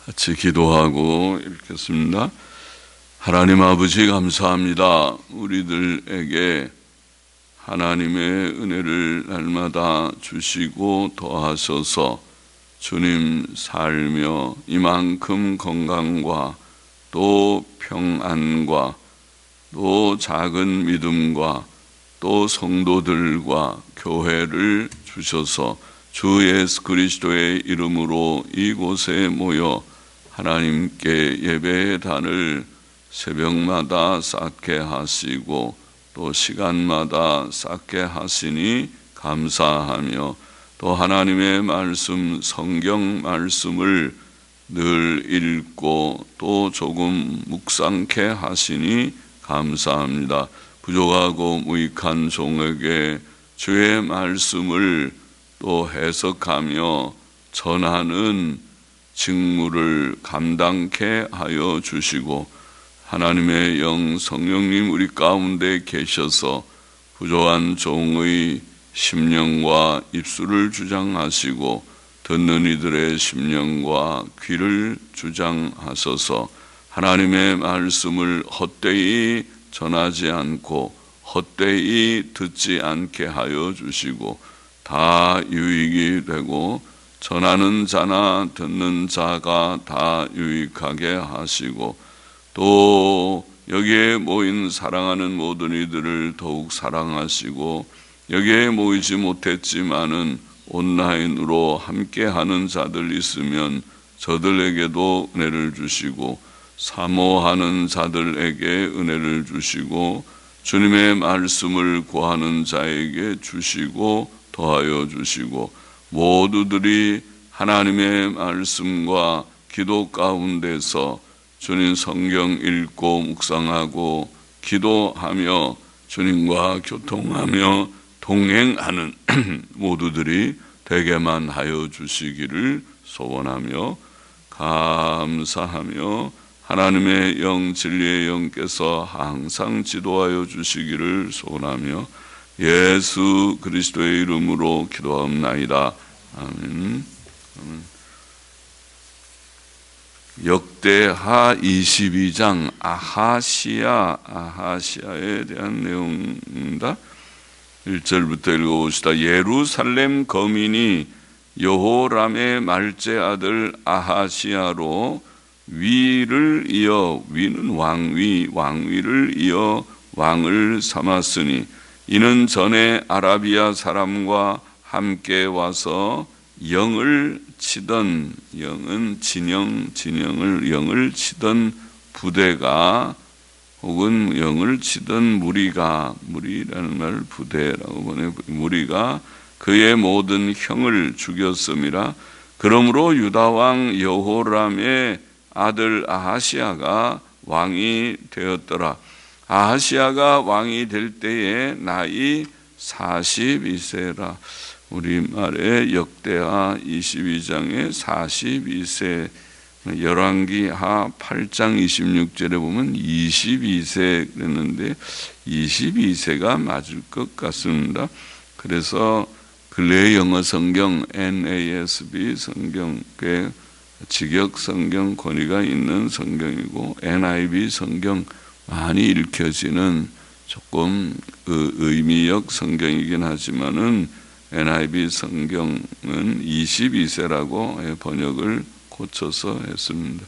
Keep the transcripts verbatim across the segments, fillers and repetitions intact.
같이 기도하고 읽겠습니다. 하나님 아버지 감사합니다. 우리들에게 하나님의 은혜를 날마다 주시고 더하셔서 주님 살며 이만큼 건강과 또 평안과 또 작은 믿음과 또 성도들과 교회를 주셔서 주 예수 그리스도의 이름으로 이곳에 모여 하나님께 예배의 단을 새벽마다 쌓게 하시고 또 시간마다 쌓게 하시니 감사하며 또 하나님의 말씀, 성경 말씀을 늘 읽고 또 조금 묵상케 하시니 감사합니다. 부족하고 무익한 종에게 주의 말씀을 또 해석하며 전하는 직무를 감당케 하여 주시고 하나님의 영 성령님 우리 가운데 계셔서 부족한 종의 심령과 입술을 주장하시고 듣는 이들의 심령과 귀를 주장하셔서 하나님의 말씀을 헛되이 전하지 않고 헛되이 듣지 않게 하여 주시고 다 유익이 되고 전하는 자나 듣는 자가 다 유익하게 하시고 또 여기에 모인 사랑하는 모든 이들을 더욱 사랑하시고 여기에 모이지 못했지만은 온라인으로 함께하는 자들 있으면 저들에게도 은혜를 주시고 사모하는 자들에게 은혜를 주시고 주님의 말씀을 구하는 자에게 주시고 더하여 주시고 모두들이 하나님의 말씀과 기도 가운데서 주님 성경 읽고 묵상하고 기도하며 주님과 교통하며 동행하는 모두들이 되게만 하여 주시기를 소원하며 감사하며 하나님의 영 진리의 영께서 항상 지도하여 주시기를 소원하며 예수 그리스도의 이름으로 기도하옵나이다. 아멘. 아멘. 역대하 이십이 장 아하시아 아하시아에 대한 내용입니다. 일 절부터 읽어봅시다. 예루살렘 거민이 여호람의 말제 아들 아하시아로 위를 이어 위는 왕위 왕위를 이어 왕을 삼았으니 이는 전에 아라비아 사람과 함께 와서 영을 치던 영은 진영 진영을 영을 치던 부대가 혹은 영을 치던 무리가 무리라는 말 부대라고 보내 무리가 그의 모든 형을 죽였음이라. 그러므로 유다 왕 여호람의 아들 아하시아가 왕이 되었더라. 아하시아가 왕이 될 때에 나이 사십이 세라. 우리말에 역대하 이십이 장에 사십이 세, 열왕기하 팔 장 이십육 절에 보면 이십이 세 그랬는데 이십이 세가 맞을 것 같습니다. 그래서 근래 영어 성경 엔 에이 에스 비 성경, 꽤 직역 성경 권위가 있는 성경이고 엔 아이 비 성경 많이 읽혀지는 조금 의미역 성경이긴 하지만은 엔 아이 비 성경은 이십이 세라고 번역을 고쳐서 했습니다.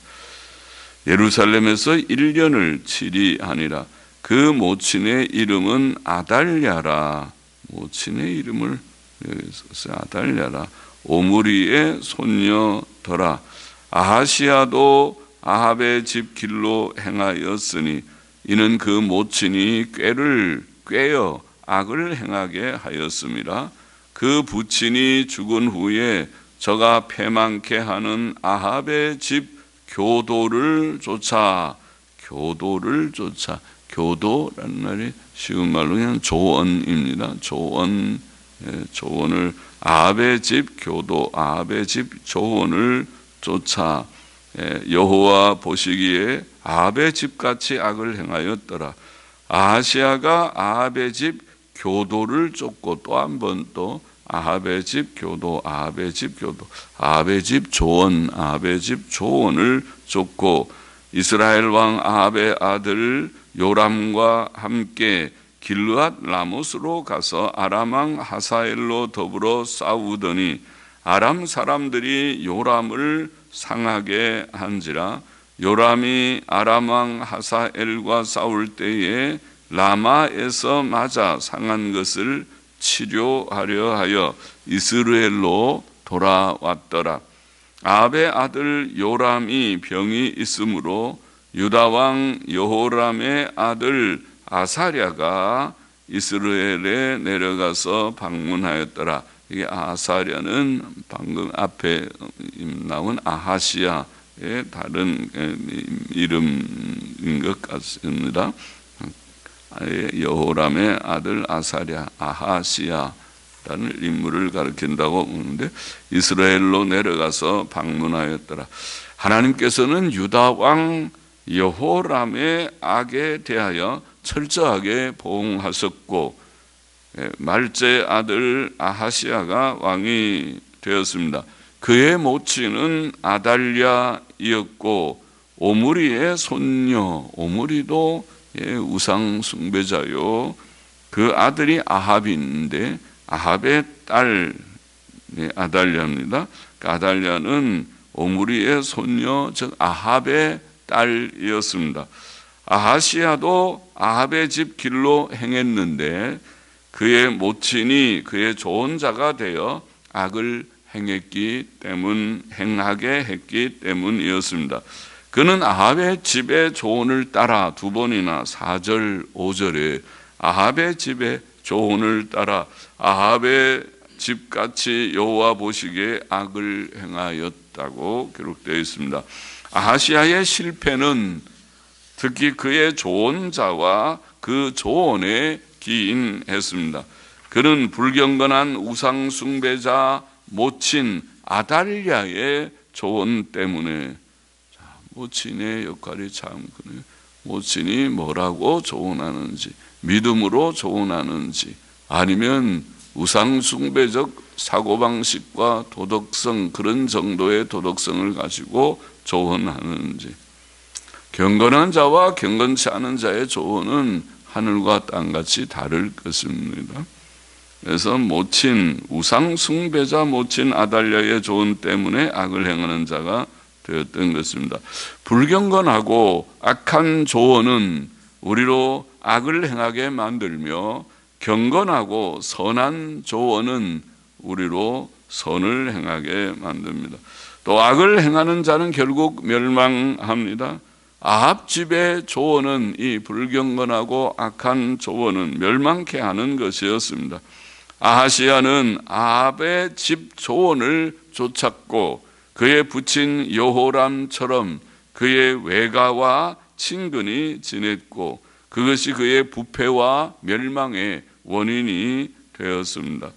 예루살렘에서 일 년을 치리하니라. 그 모친의 이름은 아달랴라. 모친의 이름을 여기서 아달랴라. 오므리의 손녀더라. 아하시아도 아합의 집 길로 행하였으니 이는 그 모친이 꾀를 꾀어 악을 행하게 하였음이라. 그 부친이 죽은 후에 저가 패망케 하는 아합의 집 교도를 쫓아 교도를 쫓아 교도라는 말이 쉬운 말로 그냥 조언입니다. 조언 예, 조언을 아합의 집 교도 아합의 집 조언을 쫓아 예, 여호와 보시기에 아합의 집같이 악을 행하였더라. 아하시아가 아합의 집 교도를 쫓고 또 한 번 또 아합의 집 교도, 아합의 집 교도, 아합의 집 조언, 아합의 집 조언을 쫓고 이스라엘 왕 아합의 아들 요람과 함께 길르앗 라못으로 가서 아람 왕 하사엘로 더불어 싸우더니 아람 사람들이 요람을 상하게 한지라. 요람이 아람 왕 하사엘과 싸울 때에 라마에서 맞아 상한 것을 치료하려 하여 이스라엘로 돌아왔더라. 아합의 아들 요람이 병이 있으므로 유다 왕 여호람의 아들 아사랴가 이스라엘에 내려가서 방문하였더라. 이게 아사랴는 방금 앞에 나온 아하시야의 다른 이름인 것 같습니다. 여호람의 아들 아사랴, 아하시야라는 인물을 가리킨다고 보는데 이스라엘로 내려가서 방문하였더라. 하나님께서는 유다 왕 여호람의 악에 대하여 철저하게 보응하셨고 말제 아들 아하시야가 왕이 되었습니다. 그의 모친은 아달랴이었고 오므리의 손녀, 오므리도 우상 숭배자요. 그 아들이 아합인데 아합의 딸 아달랴입니다. 아달랴는 오므리의 손녀, 즉 아합의 딸이었습니다. 아하시야도 아합의 집 길로 행했는데 그의 모친이 그의 좋은 자가 되어 악을 행했기 때문 행하게 했기 때문이었습니다. 그는 아합의 집의 조언을 따라 두 번이나 사 절, 오 절에 아합의 집의 조언을 따라 아합의 집같이 여호와 보시기에 악을 행하였다고 기록되어 있습니다. 아하시야의 실패는 특히 그의 조언 자와 그 조언에 기인했습니다. 그는 불경건한 우상 숭배자 모친 아달랴의 조언 때문에, 모친의 역할이 참 크네요. 모친이 뭐라고 조언하는지, 믿음으로 조언하는지, 아니면 우상 숭배적 사고방식과 도덕성, 그런 정도의 도덕성을 가지고 조언하는지. 경건한 자와 경건치 않은 자의 조언은 하늘과 땅같이 다를 것입니다. 그래서 모친, 우상 숭배자 모친 아달랴의 조언 때문에 악을 행하는 자가 되었던 것입니다. 불경건하고 악한 조언은 우리로 악을 행하게 만들며 경건하고 선한 조언은 우리로 선을 행하게 만듭니다. 또 악을 행하는 자는 결국 멸망합니다. 아합 집의 조언은, 이 불경건하고 악한 조언은 멸망케 하는 것이었습니다. 아하시야는 아합의 집 조언을 쫓았고 그의 부친 여호람처럼 그의 외가와 친근히 지냈고 그것이 그의 부패와 멸망의 원인이 되었습니다.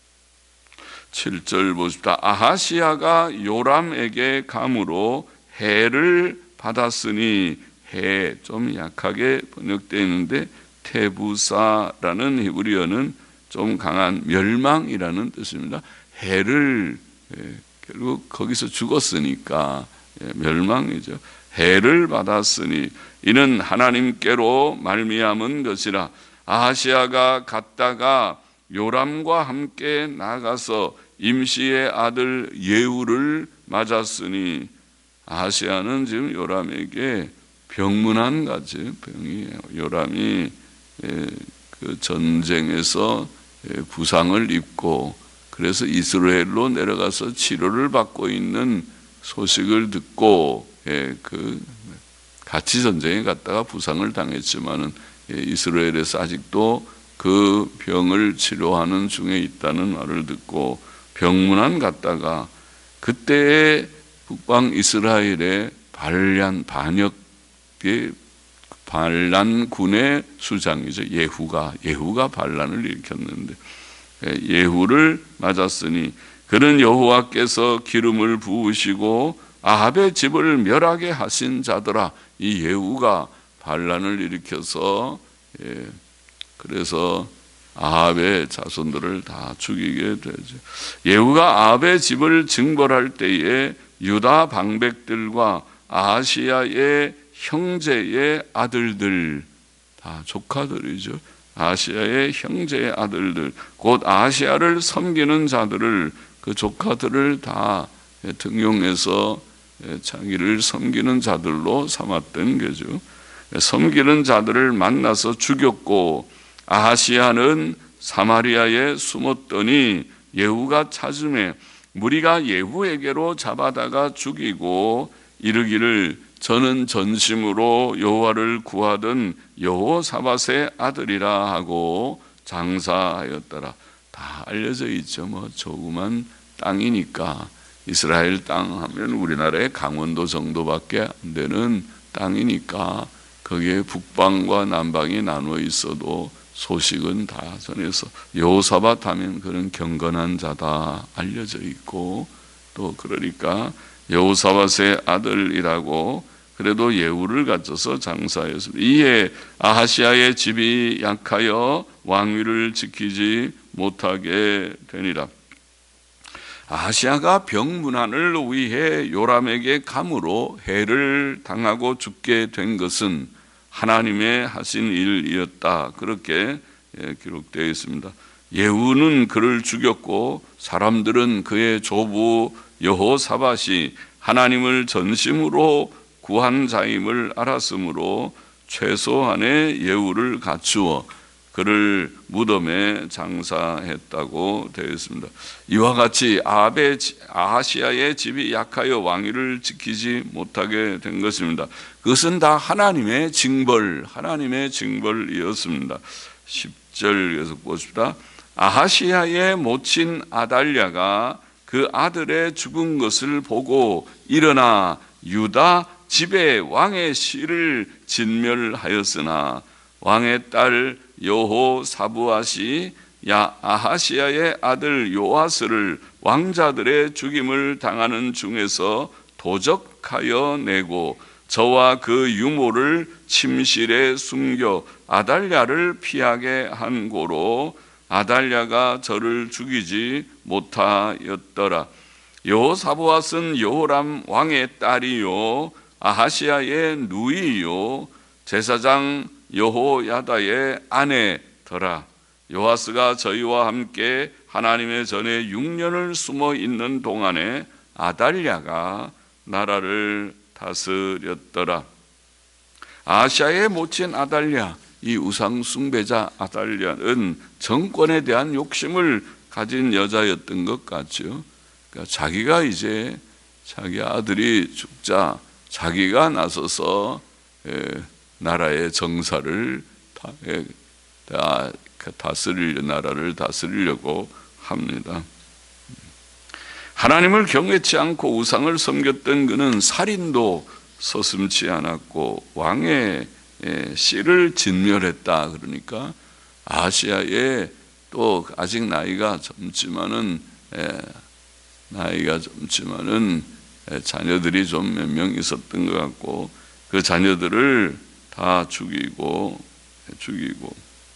칠 절 보십시다. 아하시야가 요람에게 감으로 해를 받았으니, 해 좀 약하게 번역되어 있는데 테부사라는 히브리어는 좀 강한 멸망이라는 뜻입니다. 해를, 결국 거기서 죽었으니까 멸망이죠. 해를 받았으니 이는 하나님께로 말미암은 것이라. 아하시야가 갔다가 요람과 함께 나가서 임시의 아들 예후를 맞았으니, 아하시야는 지금 요람에게 병문안 같이 병이에요. 요람이 그 전쟁에서 부상을 입고 그래서 이스라엘로 내려가서 치료를 받고 있는 소식을 듣고, 그 같이 전쟁에 갔다가 부상을 당했지만은 이스라엘에서 아직도 그 병을 치료하는 중에 있다는 말을 듣고 병문안 갔다가, 그때의 북방 이스라엘의 반란 반역의 반란군의 수장이죠. 예후가 예후가 반란을 일으켰는데 예후를 맞았으니 그는 여호와께서 기름을 부으시고 아합의 집을 멸하게 하신 자더라. 이 예후가 반란을 일으켜서, 예, 그래서 아합의 자손들을 다 죽이게 되죠. 예후가 아합의 집을 징벌할 때에 유다 방백들과 아하시야의 형제의 아들들, 다 조카들이죠. 아하시야의 형제의 아들들, 곧 아하시야를 섬기는 자들을, 그 조카들을 다 등용해서 자기를 섬기는 자들로 삼았던 거죠. 섬기는 자들을 만나서 죽였고, 아하시야는 사마리아에 숨었더니 예후가 찾음에 무리가 예후에게로 잡아다가 죽이고 이르기를 저는 전심으로 여호와를 구하던 여호사밧의 아들이라 하고 장사하였더라. 다 알려져 있죠. 뭐 조그만 땅이니까, 이스라엘 땅 하면 우리나라의 강원도 정도밖에 안 되는 땅이니까 거기에 북방과 남방이 나누어 있어도 소식은 다 전해서 여호사밧 하면 그런 경건한 자다 알려져 있고, 또 그러니까 여호사밧의 아들이라고 그래도 예후를 갖춰서 장사했습니다. 이에 아하시야의 집이 약하여 왕위를 지키지 못하게 되니라. 아하시야가 병문안을 위해 요람에게 감으로 해를 당하고 죽게 된 것은 하나님의 하신 일이었다. 그렇게 기록되어 있습니다. 예후는 그를 죽였고 사람들은 그의 조부 여호사밧이 하나님을 전심으로 구한 자임을 알았으므로 최소한의 예후를 갖추어 그를 무덤에 장사했다고 되어 있습니다. 이와 같이 아합의, 아하시야의 집이 약하여 왕위를 지키지 못하게 된 것입니다. 그것은 다 하나님의 징벌, 하나님의 징벌이었습니다. 십 절 계속 보십시다. 아하시야의 모친 아달랴가 그 아들의 죽은 것을 보고 일어나 유다 집에 왕의 씨를 진멸하였으나 왕의 딸 여호사부앗이 야 아하시야의 아들 요아스를 왕자들의 죽임을 당하는 중에서 도적하여 내고 저와 그 유모를 침실에 숨겨 아달랴를 피하게 한 고로 아달랴가 저를 죽이지 못하였더라. 여호사부앗은 여호람 왕의 딸이요 아하시야의 누이요 제사장 여호야다의 아내더라. 요아스가 저희와 함께 하나님의 전에 육 년을 숨어 있는 동안에 아달랴가 나라를 다스렸더라. 아하시야의 모친 아달랴, 이 우상 숭배자 아달랴는 정권에 대한 욕심을 가진 여자였던 것 같죠. 그러니까 자기가 이제 자기 아들이 죽자 자기가 나서서 나라의 정사를 다, 다 다스릴 나라를 다스리려고 합니다. 하나님을 경외치 않고 우상을 섬겼던 그는 살인도 서슴지 않았고 왕의 씨를 진멸했다. 그러니까 아하시야에 또 아직 나이가 젊지만은 나이가 젊지만은 자녀들이 좀 몇 명 있었던 것 같고 그 자녀들을 다 죽이고 죽이고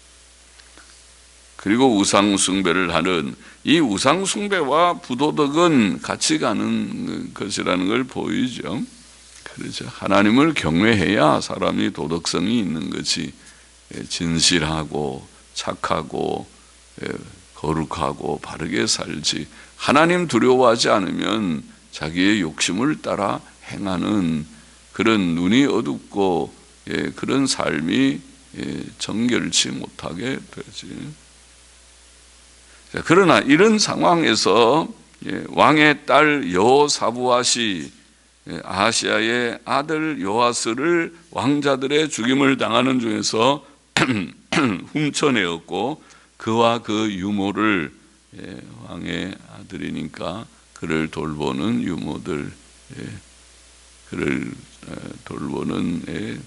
그리고 우상 숭배를 하는 이 우상 숭배와 부도덕은 같이 가는 것이라는 걸 보이죠. 그렇죠. 하나님을 경외해야 사람이 도덕성이 있는 것이 진실하고 착하고 거룩하고 바르게 살지, 하나님 두려워하지 않으면 자기의 욕심을 따라 행하는 그런 눈이 어둡고 그런 삶이 정결치 못하게 되지. 그러나 이런 상황에서 왕의 딸 여호사부앗이 아하시야의 아들 요아스를 왕자들의 죽임을 당하는 중에서 훔쳐내었고 그와 그 유모를 왕의 아들이니까 그를 돌보는 유모들, 그를 돌보는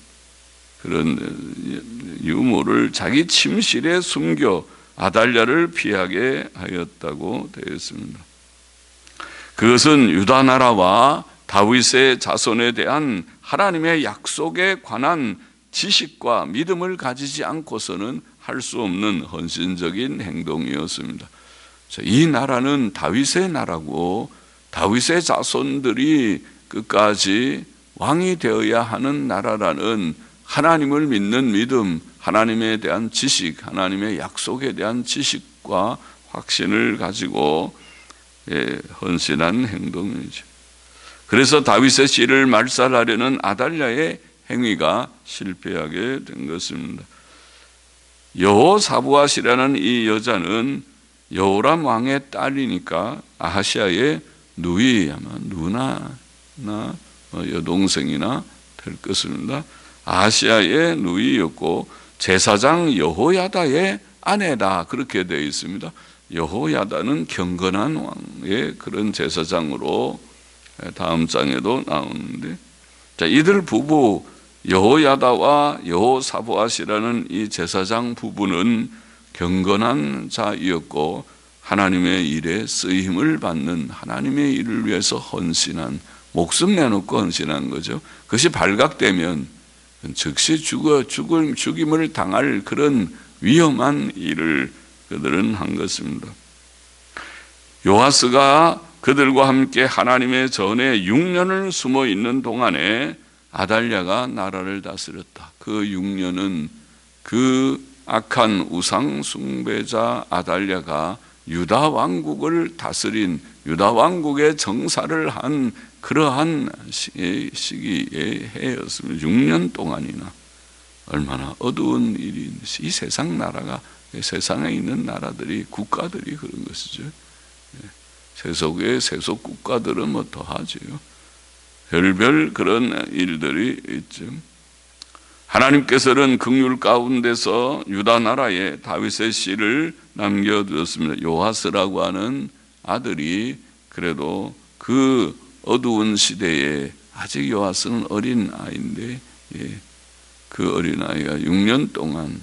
그런 유모를 자기 침실에 숨겨 아달랴를 피하게 하였다고 되어 있습니다. 그것은 유다 나라와 다윗의 자손에 대한 하나님의 약속에 관한 지식과 믿음을 가지지 않고서는 할 수 없는 헌신적인 행동이었습니다. 이 나라는 다윗의 나라고 다윗의 자손들이 끝까지 왕이 되어야 하는 나라라는 하나님을 믿는 믿음, 하나님에 대한 지식, 하나님의 약속에 대한 지식과 확신을 가지고 헌신한 행동이죠. 그래서 다윗의 씨를 말살하려는 아달랴의 행위가 실패하게 된 것입니다. 여호사부앗이라는 이 여자는 여호람 왕의 딸이니까 아하시아의 누이, 아마 누나나 여동생이나 될 것입니다. 아하시아의 누이였고 제사장 여호야다의 아내다, 그렇게 되어 있습니다. 여호야다는 경건한 왕의 그런 제사장으로 다음 장에도 나오는데, 자, 이들 부부 여호야다와 여호사부앗이라는 이 제사장 부부는 경건한 자이었고 하나님의 일에 쓰임을 받는, 하나님의 일을 위해서 헌신한, 목숨 내놓고 헌신한 거죠. 그것이 발각되면 즉시 죽어 죽을 죽임을 당할 그런 위험한 일을 그들은 한 것입니다. 요아스가 그들과 함께 하나님의 전에 육 년을 숨어 있는 동안에 아달랴가 나라를 다스렸다. 그 육 년은 그 악한 우상 숭배자 아달랴가 유다 왕국을 다스린, 유다 왕국의 정사를 한 그러한 시기의 해였습니다. 육 년 동안이나. 얼마나 어두운 일인지. 이 세상 나라가, 세상에 있는 나라들이, 국가들이 그런 것이죠. 세속의 세속 국가들은 뭐 더하지요. 별별 그런 일들이 있죠. 하나님께서는 긍휼 가운데서 유다 나라에 다윗의 씨를 남겨두었습니다. 요아스라고 하는 아들이 그래도 그 어두운 시대에, 아직 요아스는 어린 아이인데, 예, 그 어린 아이가 육 년 동안,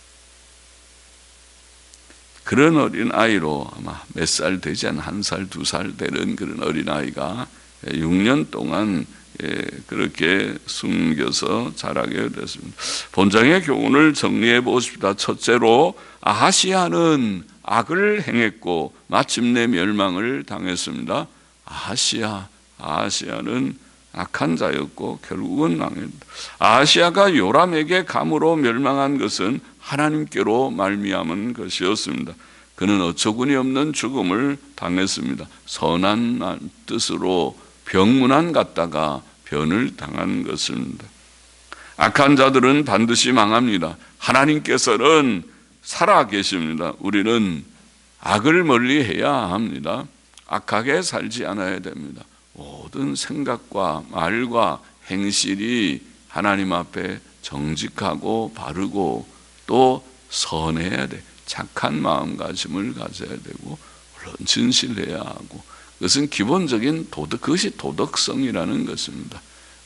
그런 어린 아이로 아마 몇 살 되지 않은 한 살, 두 살 되는 그런 어린 아이가 육 년 동안 그렇게 숨겨서 자라게 됐습니다. 본장의 교훈을 정리해 보십시다. 첫째로 아하시아는 악을 행했고 마침내 멸망을 당했습니다. 아하시아, 아하시아는 악한 자였고 결국은 망했다. 아하시아가 요람에게 감으로 멸망한 것은 하나님께로 말미암은 것이었습니다. 그는 어처구니 없는 죽음을 당했습니다. 선한 뜻으로 병문안 갔다가 변을 당한 것입니다. 악한 자들은 반드시 망합니다. 하나님께서는 살아 계십니다. 우리는 악을 멀리해야 합니다. 악하게 살지 않아야 됩니다. 모든 생각과 말과 행실이 하나님 앞에 정직하고 바르고 또 선해야 돼. 착한 마음가짐을 가져야 되고 물론 진실해야 하고, 그것은 기본적인 도덕, 그것이 도덕성이라는 것입니다.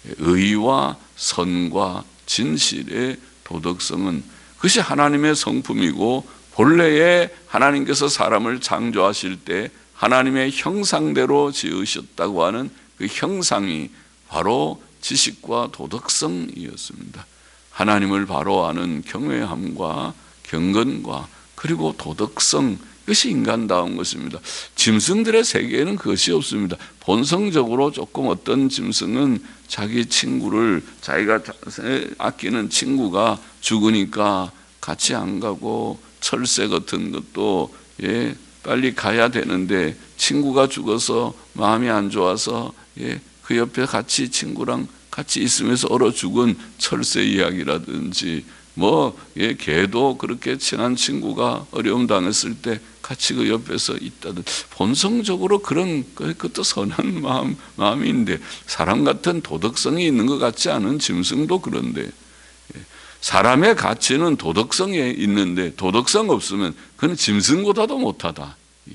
의와 선과 진실의 도덕성은 그것이 하나님의 성품이고, 본래에 하나님께서 사람을 창조하실 때 하나님의 형상대로 지으셨다고 하는 그 형상이 바로 지식과 도덕성이었습니다. 하나님을 바로 아는 경외함과 경건과 그리고 도덕성, 이것이 인간다운 것입니다. 짐승들의 세계에는 그것이 없습니다. 본성적으로 조금 어떤 짐승은 자기 친구를, 자기가 아끼는 친구가 죽으니까 같이 안 가고, 철새 같은 것도 예, 빨리 가야 되는데 친구가 죽어서 마음이 안 좋아서 예, 그 옆에 같이 친구랑 같이 있으면서 얼어 죽은 철새 이야기라든지, 뭐 예, 개도 그렇게 친한 친구가 어려움 당했을 때 같이 그 옆에서 있다든, 본성적으로 그런 그것도 선한 마음, 마음인데 사람 같은 도덕성이 있는 것 같지 않은 짐승도 그런데, 사람의 가치는 도덕성에 있는데 도덕성 없으면 그는 짐승보다도 못하다.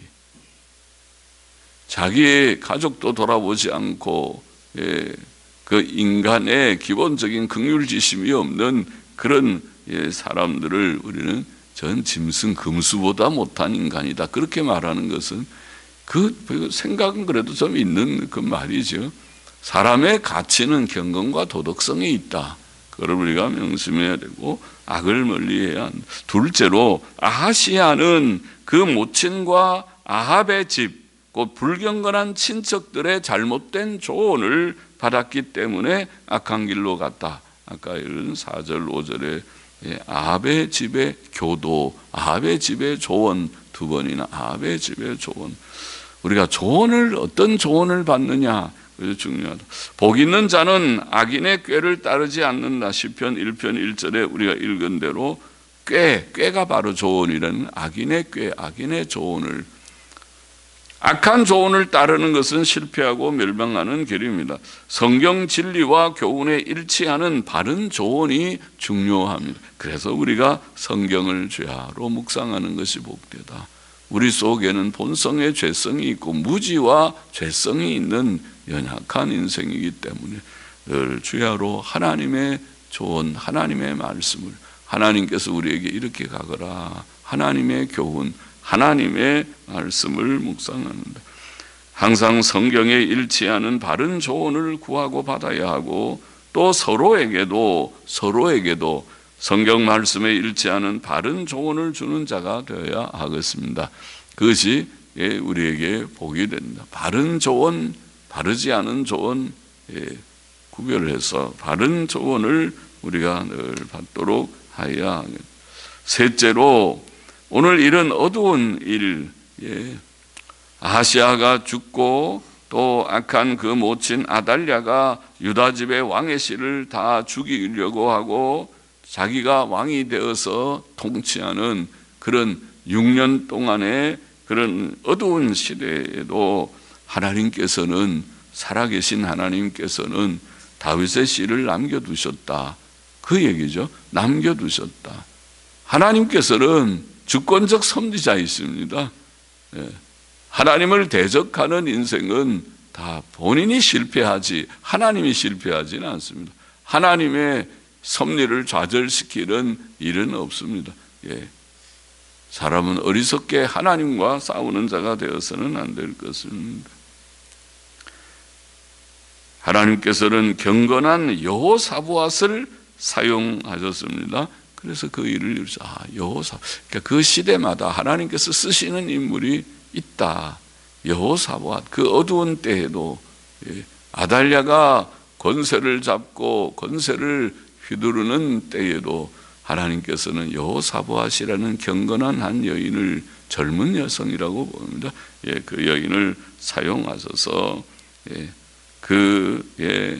자기의 가족도 돌아보지 않고 예, 그 인간의 기본적인 긍휼지심이 없는 그런 예, 사람들을 우리는 전 짐승 금수보다 못한 인간이다, 그렇게 말하는 것은 그 생각은 그래도 좀 있는 그 말이죠. 사람의 가치는 경건과 도덕성에 있다. 그걸 우리가 명심해야 되고 악을 멀리해야 한다. 둘째로 아하시야는 그 모친과 아합의 집, 곧 불경건한 친척들의 잘못된 조언을 받았기 때문에 악한 길로 갔다. 아까 이런 사 절 오 절에 아합의 집의 교도, 아합의 집의 조언, 두 번이나 아합의 집의 조언. 우리가 조언을, 어떤 조언을 받느냐, 그게 중요하다. 복 있는 자는 악인의 꾀를 따르지 않는다. 시편 일 편 일 절에 우리가 읽은 대로 꾀, 꾀가 바로 조언이라는, 악인의 꾀, 악인의 조언을, 악한 조언을 따르는 것은 실패하고 멸망하는 길입니다. 성경 진리와 교훈에 일치하는 바른 조언이 중요합니다. 그래서 우리가 성경을 죄하로 묵상하는 것이 복되다. 우리 속에는 본성의 죄성이 있고 무지와 죄성이 있는 연약한 인생이기 때문에 늘 주야로 하나님의 조언, 하나님의 말씀을, 하나님께서 우리에게 이렇게 가거라, 하나님의 교훈, 하나님의 말씀을 묵상하는다. 항상 성경에 일치하는 바른 조언을 구하고 받아야 하고, 또 서로에게도 서로에게도 성경 말씀에 일치하는 바른 조언을 주는 자가 되어야 하겠습니다. 그것이 우리에게 복이 된다. 바른 조언, 바르지 않은 조언 구별해서 바른 조언을 우리가 늘 받도록 하여야 하겠다. 셋째로 오늘 이런 어두운 일, 예, 아하시야가 죽고 또 악한 그 모친 아달랴가 유다 집의 왕의 씨를 다 죽이려고 하고 자기가 왕이 되어서 통치하는 그런 육 년 동안의 그런 어두운 시대에도 하나님께서는, 살아계신 하나님께서는 다윗의 씨를 남겨두셨다. 그 얘기죠. 남겨두셨다. 하나님께서는 주권적 섭리자이십니다. 하나님을 대적하는 인생은 다 본인이 실패하지 하나님이 실패하지는 않습니다. 하나님의 섭리를 좌절시키는 일은 없습니다. 예. 사람은 어리석게 하나님과 싸우는 자가 되어서는 안 될 것입니다. 하나님께서는 경건한 여호사밧을 사용하셨습니다. 그래서 그 일을 이루죠. 아, 여호사. 그러니까 그 시대마다 하나님께서 쓰시는 인물이 있다. 여호사밧. 그 어두운 때에도 아달랴가 권세를 잡고 권세를 휘두르는 때에도 하나님께서는 여호사밧이라는 경건한 한 여인을, 젊은 여성이라고 봅니다. 예, 그 여인을 사용하셔서 예, 그 예,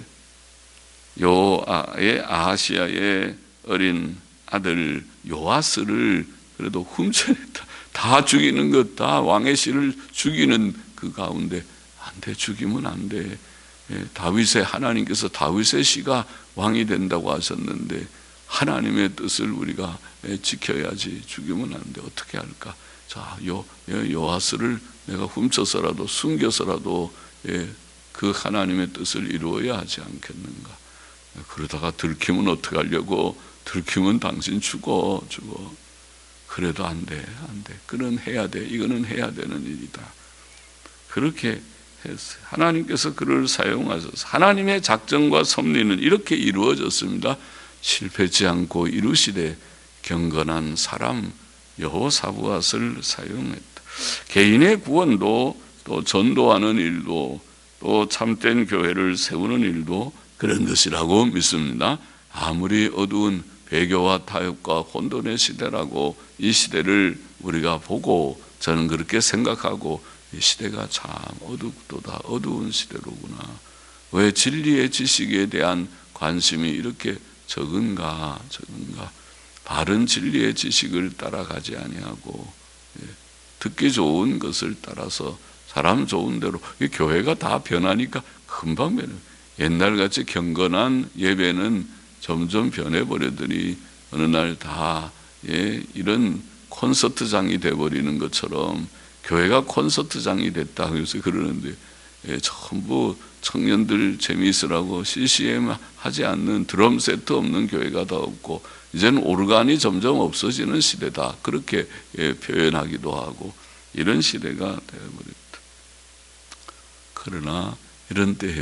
요아의 아하시야의 어린 아들 요아스를 그래도 훔쳐냈다. 다 죽이는 것, 다 왕의 씨를 죽이는 그 가운데 안 돼, 죽이면 안 돼. 예, 다윗의, 하나님께서 다윗의 씨가 왕이 된다고 하셨는데 하나님의 뜻을 우리가 예, 지켜야지. 죽이면 안 돼. 어떻게 할까? 자, 요, 요아스를 내가 훔쳐서라도 숨겨서라도 예, 그 하나님의 뜻을 이루어야 하지 않겠는가? 그러다가 들키면 어떻게 하려고? 들키면 당신 죽어, 죽어. 그래도 안 돼, 안 돼. 그는 해야 돼. 이거는 해야 되는 일이다. 그렇게 했어요. 하나님께서 그를 사용하셔서 하나님의 작정과 섭리는 이렇게 이루어졌습니다. 실패치 않고 이루시되 경건한 사람 여호사밧을 사용했다. 개인의 구원도, 또 전도하는 일도, 또 참된 교회를 세우는 일도 그런 것이라고 믿습니다. 아무리 어두운 배교와 타협과 혼돈의 시대라고 이 시대를 우리가 보고 저는 그렇게 생각하고, 이 시대가 참 어둡도다, 어두운 시대로구나. 왜 진리의 지식에 대한 관심이 이렇게 적은가, 적은가. 바른 진리의 지식을 따라가지 아니하고 듣기 좋은 것을 따라서 사람 좋은 대로, 교회가 다 변하니까 금방 변해요. 옛날같이 경건한 예배는 점점 변해버리더니 어느 날 다 예, 이런 콘서트장이 돼버리는 것처럼 교회가 콘서트장이 됐다 그래서 그러는데 예, 전부 청년들 재미있으라고 씨씨엠 하지 않는, 드럼 세트 없는 교회가 더 없고 이제는 오르간이 점점 없어지는 시대다. 그렇게 예, 표현하기도 하고 이런 시대가 되어버렸다. 그러나 이런 때에도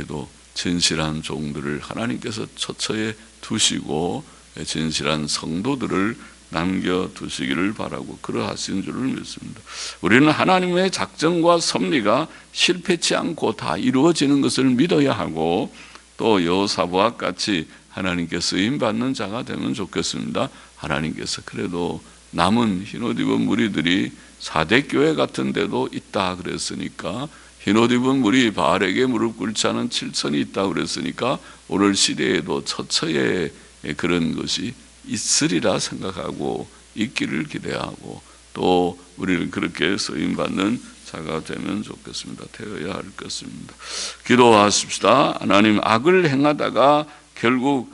진실한 종들을 하나님께서 처처에 두시고 진실한 성도들을 남겨두시기를 바라고 그러하신 줄을 믿습니다. 우리는 하나님의 작정과 섭리가 실패치 않고 다 이루어지는 것을 믿어야 하고, 또 여호사밧 같이 하나님께 쓰임받는 자가 되면 좋겠습니다. 하나님께서 그래도 남은 흰옷 입은 무리들이 사대 교회 같은 데도 있다 그랬으니까, 흰옷 입은 무리 바알에게 무릎 꿇지 않은 칠천이 있다 그랬으니까 오늘 시대에도 처처에 그런 것이 있으리라 생각하고 있기를 기대하고, 또 우리는 그렇게 쓰임받는 자가 되면 좋겠습니다. 되어야 할 것입니다. 기도하십시다. 하나님, 악을 행하다가 결국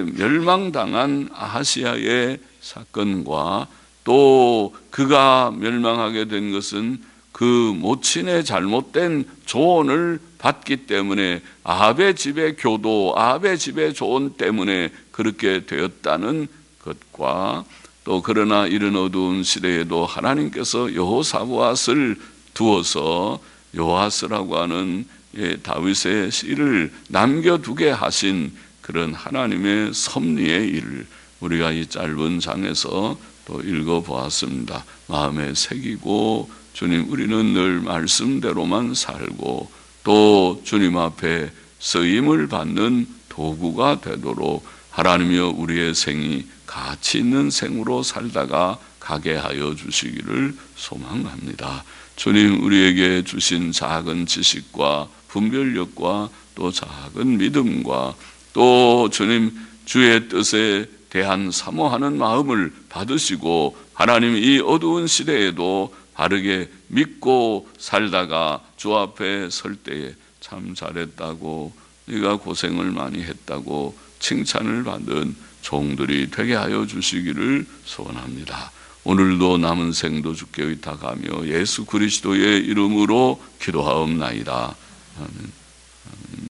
멸망당한 아하시아의 사건과 또 그가 멸망하게 된 것은 그 모친의 잘못된 조언을 받기 때문에, 아합의 집의 교도, 아합의 집의 조언 때문에 그렇게 되었다는 것과, 또 그러나 이런 어두운 시대에도 하나님께서 여호사밧을 두어서 요아스라고 하는 다윗의 씨를 남겨두게 하신 그런 하나님의 섭리의 일을 우리가 이 짧은 장에서 또 읽어보았습니다. 마음에 새기고, 주님, 우리는 늘 말씀대로만 살고 또 주님 앞에 쓰임을 받는 도구가 되도록 하나님이여 우리의 생이 가치 있는 생으로 살다가 가게 하여 주시기를 소망합니다. 주님, 우리에게 주신 작은 지식과 분별력과 또 작은 믿음과 또 주님 주의 뜻에 대한 사모하는 마음을 받으시고, 하나님 이 어두운 시대에도 바르게 믿고 살다가 주 앞에 설 때에 참 잘했다고, 네가 고생을 많이 했다고 칭찬을 받은 종들이 되게 하여 주시기를 소원합니다. 오늘도 남은 생도 주께 의탁하며 예수 그리스도의 이름으로 기도하옵나이다. 아멘. 아멘.